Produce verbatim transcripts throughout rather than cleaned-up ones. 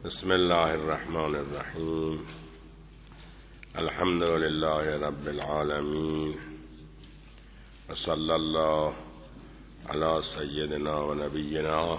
بسم الله الرحمن الرحیم. الحمد لله رب العالمین و صلی الله علی سیدنا و نبینا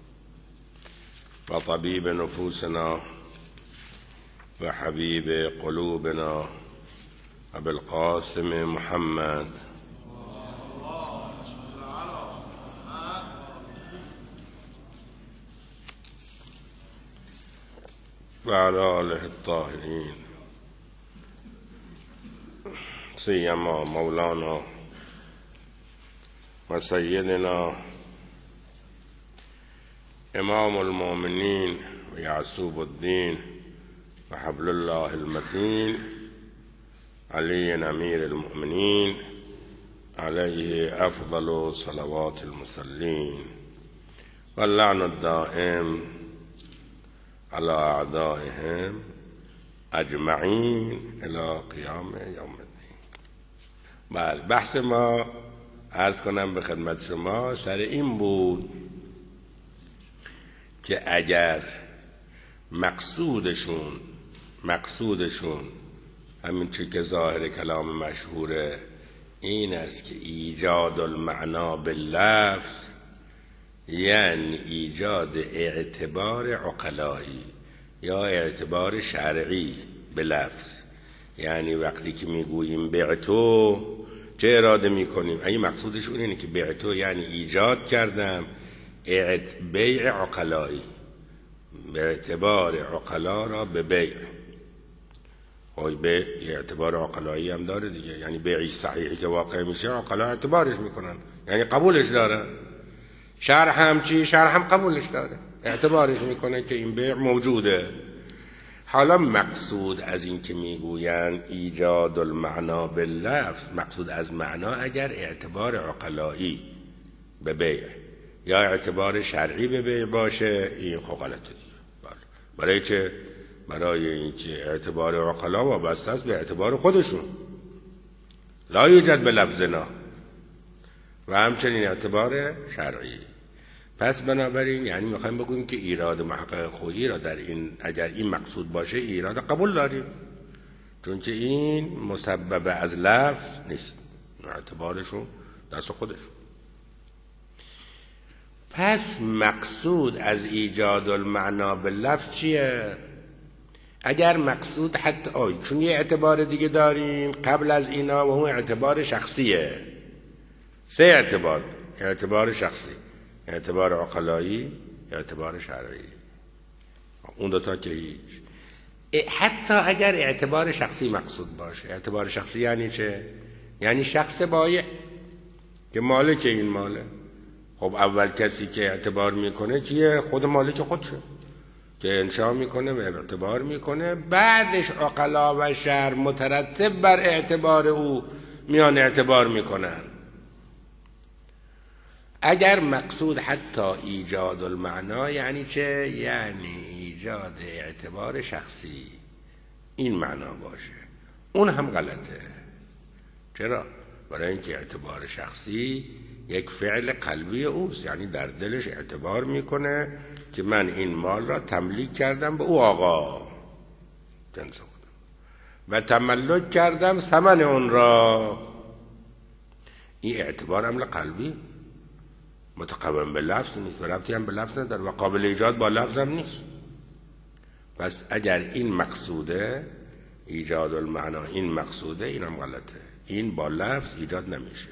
و طبیب نفوسنا و حبیب قلوبنا ابی القاسم محمد و علی آله الطاهرین، سیما مولانا و سیدنا امام المؤمنین و یعصوب الدین و حبل الله المتین علی امیر المؤمنین علیه افضل صلوات المصلین و اللعن الدائم على اعدائهم اجمعین الى قیام یوم الدین. بله، بحث ما عرض کنم به خدمت شما سر این بود که اگر مقصودشون مقصودشون همین چی که ظاهر کلام مشهوره این است که ایجاد المعنا باللفظ، یعنی ایجاد اعتبار عقلایی یا اعتبار شرعی به لفظ، یعنی وقتی که میگوییم بعتو چه اراده میکنیم؟ این مقصودشون اینه که بعتو یعنی ایجاد کردم بیع عقلایی، به اعتبار عقلا را به بیع. خواهی بیع اعتبار عقلایی هم داره دیگه، یعنی بیعی صحیحی که واقع میشه عقلا اعتبارش میکنن، یعنی قبولش دارن. شرع هم چی؟ شرع هم قبولش داره، اعتبارش میکنه که این بیع موجوده. حالا مقصود از این که میگوین ایجاد المعنا باللفظ، مقصود از معنا اگر اعتبار عقلایی به بیع یا اعتبار شرعی به بیع باشه این خب غلطه دیگه. برای چه؟ برای اینکه اعتبار عقلا وابسته است به اعتبار خودشون، لا یوجد به لفظنا، و همچنین اعتبار شرعی. پس بنابراین یعنی میخوایم بگوییم که ایراد محقق خویی را در این، اگر این مقصود باشه ایراد قبول داریم، چون که این مسبب از لفظ نیست، اعتبارشون دست خودشون. پس مقصود از ایجاد المعنا باللفظ چیه؟ اگر مقصود حتی آی چون یه اعتبار دیگه داریم قبل از اینا و اون اعتبار شخصیه. سه اعتبار: اعتبار شخصی، اعتبار عقلایی، اعتبار شرعی. اون دوتا که هیچ. حتی اگر اعتبار شخصی مقصود باشه. اعتبار شخصی یعنی چه؟ یعنی شخص بایع که مالک این ماله. خب اول کسی که اعتبار میکنه کیه؟ خود مالک خودشه که انشاء میکنه و اعتبار میکنه، بعدش عقلا و شرع مترتب بر اعتبار او میان اعتبار میکنن. اگر مقصود حتی ایجاد المعنا یعنی چه؟ یعنی ایجاد اعتبار شخصی، این معنا باشه، اون هم غلطه. چرا؟ برای اینکه اعتبار شخصی یک فعل قلبی اوست، یعنی در دلش اعتبار میکنه که من این مال را تملیک کردم به او آقا جنس خودم و تملک کردم ثمن اون را. این اعتبار عمل قلبی متقوم به لفظ نیست و ربطی هم به لفظ نداره و قابل ایجاد با لفظ هم نیست. پس اگر این مقصوده ایجاد المعنا، این مقصوده، این هم غلطه، این با لفظ ایجاد نمیشه.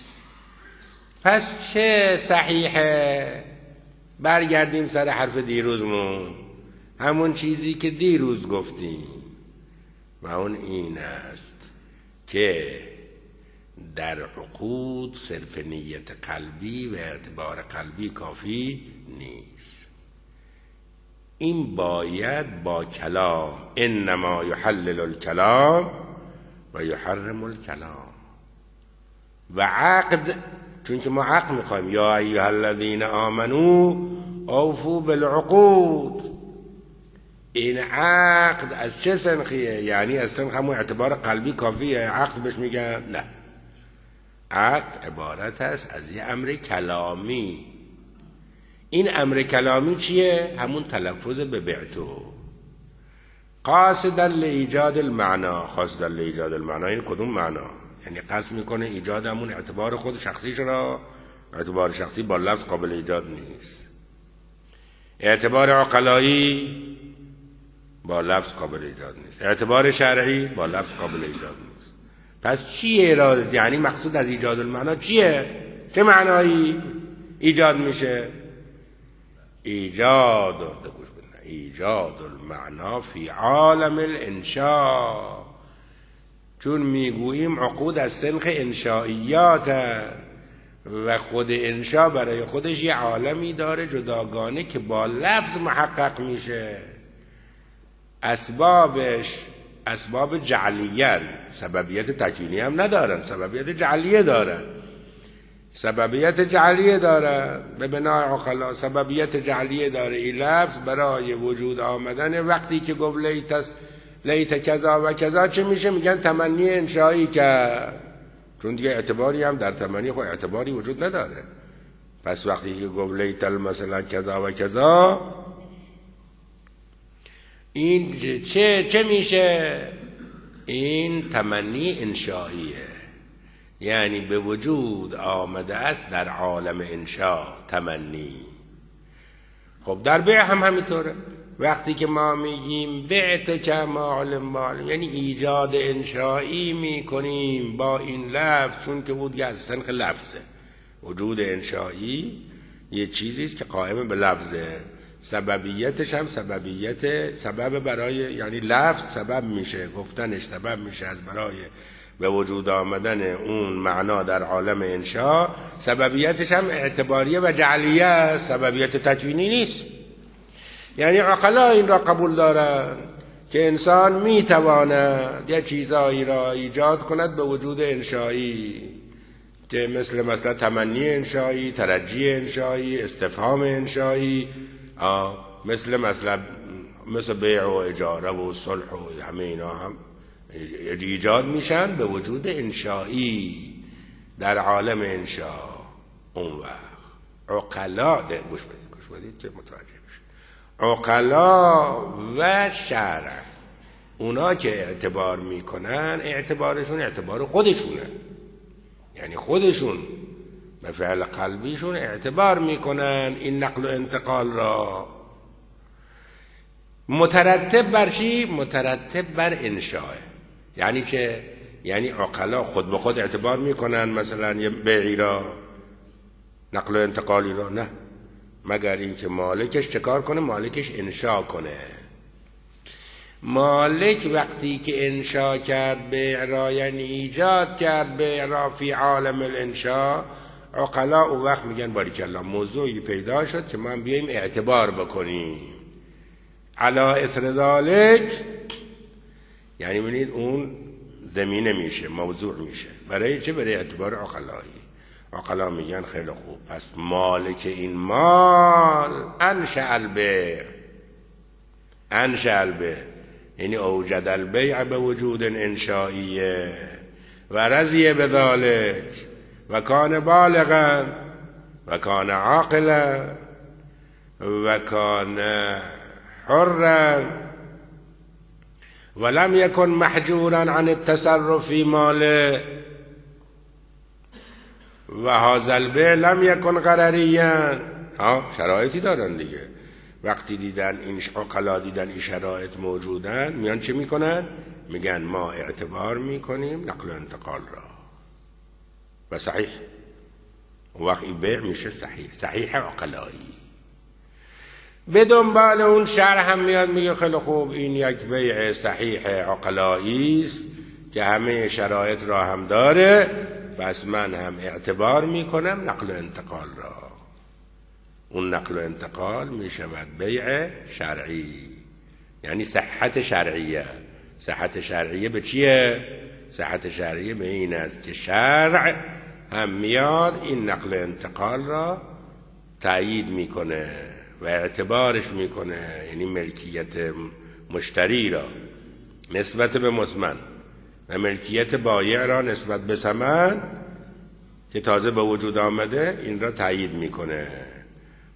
پس چه صحیحه؟ برگردیم سر حرف دیروزمون، همون چیزی که دیروز گفتیم و اون این است که در عقود صرف نیت قلبی و اعتبار قلبی کافی نیست. این باید با کلام، انما یحلل الکلام و یحرم الکلام، و عقد، چون که ما عقد میخوایم. یا ایها الذین آمنوا اوفوا بالعقود. این عقد از چه سنخیه؟ یعنی از سنخ همون اعتبار قلبی کافیه عقد بهش میگن؟ نه، عقد عبارت است از یه امر کلامی. این امر کلامی چیه؟ همون تلفظ به بعتو. قاصدا لایجاد المعنا، قاصدا لایجاد المعنا این کدوم معنا؟ یعنی قصد میکنه ایجاد همون اعتبار خود شخصیش را. اعتبار شخصی با لفظ قابل ایجاد نیست. اعتبار عقلایی با لفظ قابل ایجاد نیست. اعتبار شرعی با لفظ قابل ایجاد نیست. پس چیه اراده؟ یعنی مقصود از ایجاد المعنا چیه؟ چه معنایی ایجاد میشه؟ ایجاد ایجاد المعنا فی عالم الانشاء. چون میگوییم عقود از سنخ انشائیات و خود انشا برای خودش یه عالمی داره جداگانه که با لفظ محقق میشه. اسبابش اسباب جعلیه، سببیت تکوینی هم ندارن، سببیت جعلیه دارن. سببیت جعلیه داره به بنای عقلا، سببیت جعلیه داره. این لفظ برای وجود آمدن وقتی که گفت لیت لیت کذا و کذا چه میشه؟ میگن تمنی انشایی کرد، چون دیگه اعتباری هم در تمنی خود اعتباری وجود نداره. پس وقتی که گفت لیت مثلا کذا و کذا این چه چه میشه؟ این تمنی انشاییه، یعنی به وجود آمده است در عالم انشا تمنی. خب در بیع هم همینطوره. وقتی که ما میگیم بعت کما علم بالم، یعنی ایجاد انشایی میکنیم با این لفظ، چون که بود از سنخ لفظه. وجود انشایی یه چیزی است که قائم به لفظه. سببیتش هم سببیت سبب برای، یعنی لفظ سبب میشه، گفتنش سبب میشه از برای به وجود آمدن اون معنا در عالم انشا. سببیتش هم اعتباریه و جعلیه، سببیت تکوینی نیست. یعنی عقلا این را قبول دارن که انسان میتواند یه چیزایی را ایجاد کند به وجود انشایی، که مثل مثلا تمنی انشایی، ترجی انشایی، استفهام انشایی، مثل مثلا مثل بیع و اجاره و صلح و همه اینا هم ایجاد میشن به وجود انشایی در عالم انشا. اون وقت عقلا ده گوش بدید گوش بدید که متوجه بشید. عقلا و شرع، اونا که اعتبار میکنن اعتبارشون اعتبار خودشونه، یعنی خودشون به فعل قلبیشون اعتبار میکنن این نقل و انتقال را. مترتب بر چی؟ مترتب بر انشاء. یعنی چه؟ یعنی عقلا خود به خود اعتبار میکنن مثلا یه بیعی را، نقل و انتقالی را، نه، مگر اینکه مالکش چه کار کنه؟ مالکش انشاء کنه. مالک وقتی که انشاء کرد بیع را، یعنی ایجاد کرد بیع را فی عالم الانشاء، عقلا اون وقت میگن باریکالله موضوعی پیدا شد که ما بیاییم اعتبار بکنیم. علا اثر ذالک، یعنی ببینید اون زمینه میشه، موضوع میشه. برای چه؟ برای اعتبار عقلایی. عقلا میگن خیلی خوب، پس مالک این مال انشأ البیع، انشأ البیع یعنی اوجد البیع به وجود انشائیه و رضی بذالک و کان بالغا و کان عاقلا و کان حرا ولم يكن محجورا عن التصرف في ماله و هذا البيع لم يكن غرريا. ها شرایطی دارن دیگه. وقتی دیدن این عقلا دیدن این شرایط موجودن، میان چه میکنن؟ میگن ما اعتبار میکنیم نقل و انتقال را و صحیح. وقت این بیع میشه صحیح، صحیح عقلایی. به دنبال اون شرح هم میاد میگه خیلی خوب این یک بیع صحیح عقلایی است که همه شرایط را هم داره، پس من هم اعتبار میکنم نقل و انتقال را. اون نقل و انتقال میشود بیع شرعی، یعنی صحت شرعیه. صحت شرعیه به چیه؟ صحت شرعیه به این است که شرع هم میاد این نقل و انتقال را تأیید میکنه و اعتبارش میکنه، یعنی ملکیت مشتری را نسبت به مزمن و ملکیت بایع را نسبت به ثمن که تازه به وجود آمده این را تأیید میکنه.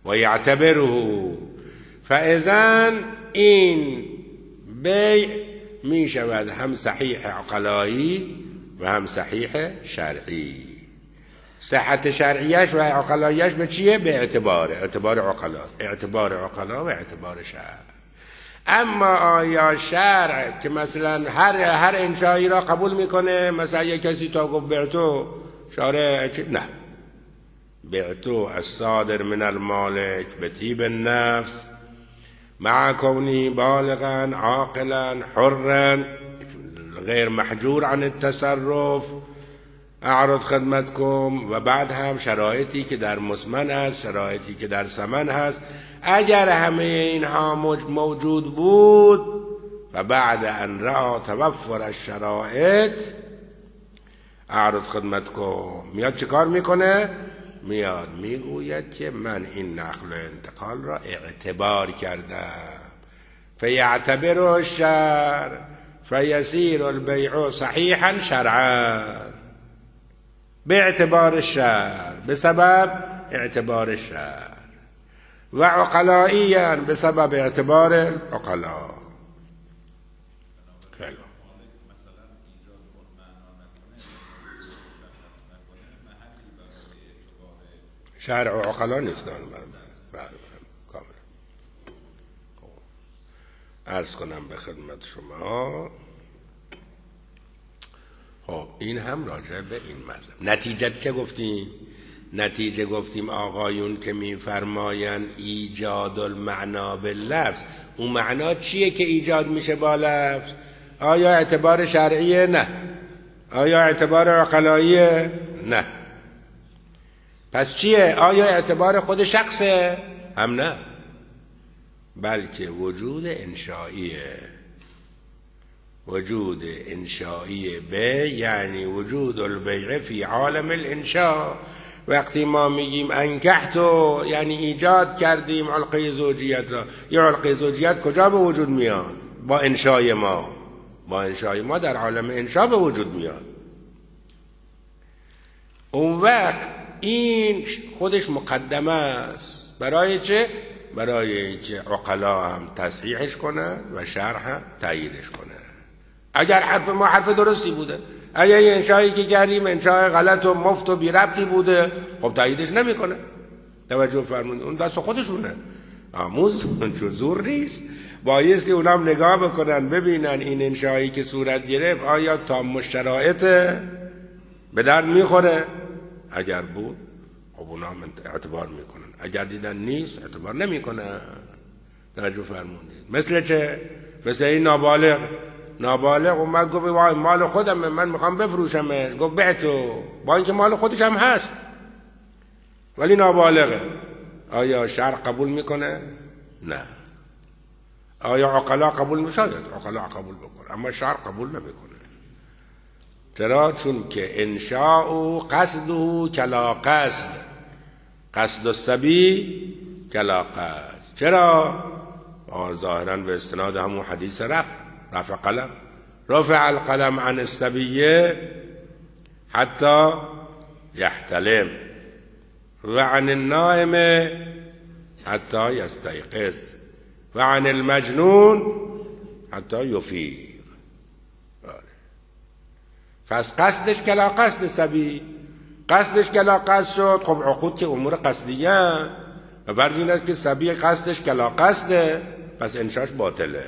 و یعتبره. فاذن این بیع می شود هم صحیح عقلایی و هم صحیح شرعی. صحت شرعیش و عقلاییش به چیه؟ به اعتبار اعتبار عقلاست، اعتبار عقلا و اعتبار شرع. اما آیا شرع که مثلا هر هر انشایی را قبول میکنه؟ مثلا یک کسی تا گفت بعتو شارع نه، بعتو الصادر من المالک به طیب النفس مع کونی بالغا عاقلا حرا غیر محجور عن التصرف اعرض خدمتکم. و بعد هم شرایطی که در مسمن هست، شرایطی که در ثمن هست. اگر همه اینها موجود بود و بعد ان رأى توفر الشرایط اعرض خدمتکم، میاد چه کار میکنه؟ میاد میگوید که من این نقل و انتقال را اعتبار کردم. فیعتبر الشرع فیسیر البیع صحیحا شرعا، به اعتبار الشرع، به سبب اعتبار الشرع، و عقلائیا به سبب اعتبار العقلاء. شرع و عقلا نیست. عرض کنم به خدمت شما. خب این هم راجع به این مطلب. نتیجه چه گفتیم؟ نتیجه گفتیم آقایون که میفرمایند ایجاد المعنا باللفظ، اون معنا چیه که ایجاد میشه با لفظ؟ آیا اعتبار شرعیه؟ نه. آیا اعتبار عقلاییه؟ نه. پس چیه؟ آیا اعتبار خود شخصه؟ هم نه، بلکه وجود انشائیه. وجود انشایی به یعنی وجود البیع فی عالم الانشاء. وقتی ما میگیم انکحتو یعنی ایجاد کردیم علقه زوجیت را. یا علقه زوجیت کجا به وجود میاد؟ با انشای ما. با انشای ما در عالم انشا به وجود میاد. اون وقت این خودش مقدمه است. برای چه؟ برای اینکه عقلا هم تصحیحش کنه و شرع هم تاییدش کنه. اگر حرف ما حرف درستی بوده، اگر این انشایی که کردیم انشای غلط و مفت و بی ربطی بوده، خب تاییدش نمیکنه. توجه فرمودید، اون دست خودشونه. آموز چون زور نیست. بایستی اونام نگاه بکنن ببینن این انشایی که صورت گرفت آیا تام الشرایط به در میخوره. اگر بود خب اونام اعتبار میکنن، اگر دیدن نیست اعتبار نمیکنن. توجه فرمودید. مثل چه؟ مثل این نابالغ. نابالغ اومد گفت وای مال خودمه، من میخوام بفروشمش. گفت بعتو، با اینکه مال خودش هم هست ولی نابالغه. آیا شرع قبول میکنه؟ نه. آیا عقلا قبول میشاید؟ عقلا قبول بکنه، اما شرع قبول نمیکنه. چرا؟ چون که انشاء قصده کلا قصد، قصد الصبی کلا قصد. چرا؟ ظاهرا به استناد همون حدیث رفع رفع قلم، رفع القلم عن الصبیه حتی یحتلم و عن النائم حتی یستیقظ و عن المجنون حتی یفیق. پس قصدش کلا قصد صبی، قصدش کلا قصد شد. خب عقود که امور قصدیه و فرض این است که صبی قصدش کلا قصده، پس انشاش باطله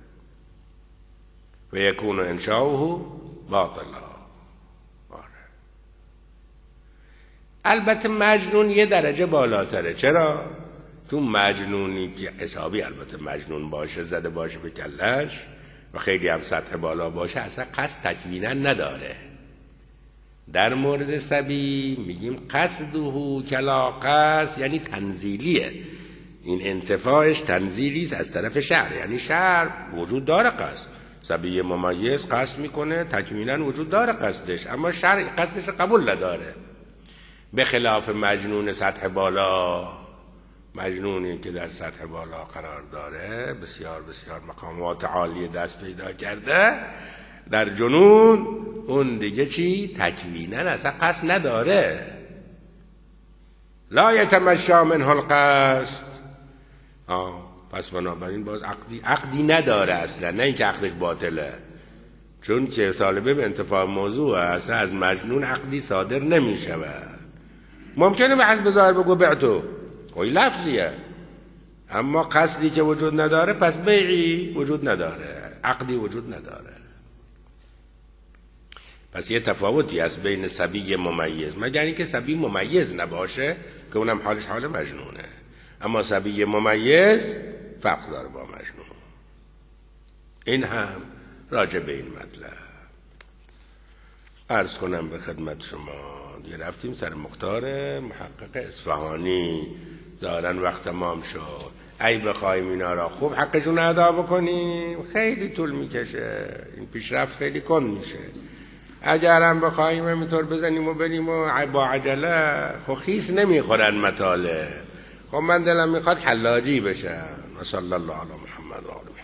و یکون انشاؤه باطلا. البته مجنون یه درجه بالاتره. چرا؟ تو مجنونی که حسابی البته مجنون باشه، زده باشه به کلش و خیلی هم سطح بالا باشه، اصلا قصد تکوینا نداره. در مورد صبی میگیم قصده کلا قصد، یعنی تنزیلیه. این انتفاعش تنزیلی است از طرف شرع، یعنی شرع وجود داره قصد. صبی ممیز قصد میکنه، تکوینا وجود داره قصدش، اما شرع قصدش قبول نداره. به خلاف مجنون سطح بالا، مجنونی که در سطح بالا قرار داره، بسیار بسیار مقامات عالی دست پیدا کرده در جنون، اون دیگه چی؟ تکوینا اصلا قصد نداره. لا یتمشا منه القصد. آه پس بنابراین باز عقدی عقدی نداره اصلا، نه اینکه عقدش باطله، چون که سالبه به انتفاع موضوع اصلا از مجنون عقدی صادر نمی شود. ممکنه به حسب ظاهر بگو بعتو، کوئی لفظیه، اما قصدی که وجود نداره پس بیعی وجود نداره، عقدی وجود نداره. پس یه تفاوتی است بین صبی ممیز، مگر اینکه صبی ممیز نباشه که اونم حالش حال مجنونه، اما صبی ممیز فرق داره با مجنون. این هم راجع به این مطلب عرض کنم به خدمت شما. دیگه رفتیم سر مختار محقق اصفهانی، دارن وقت تمام شد. ای بخوایم اینا را خوب حقشون ادا بکنیم خیلی طول میکشه، این پیشرفت خیلی کند میشه. اگر هم بخوایم همینطور بزنیم و بریم و با عجله، خب خیس نمیخورن مطالب. خب من دلم میخواد حلاجی بشن. و صلی الله علی محمد و آله.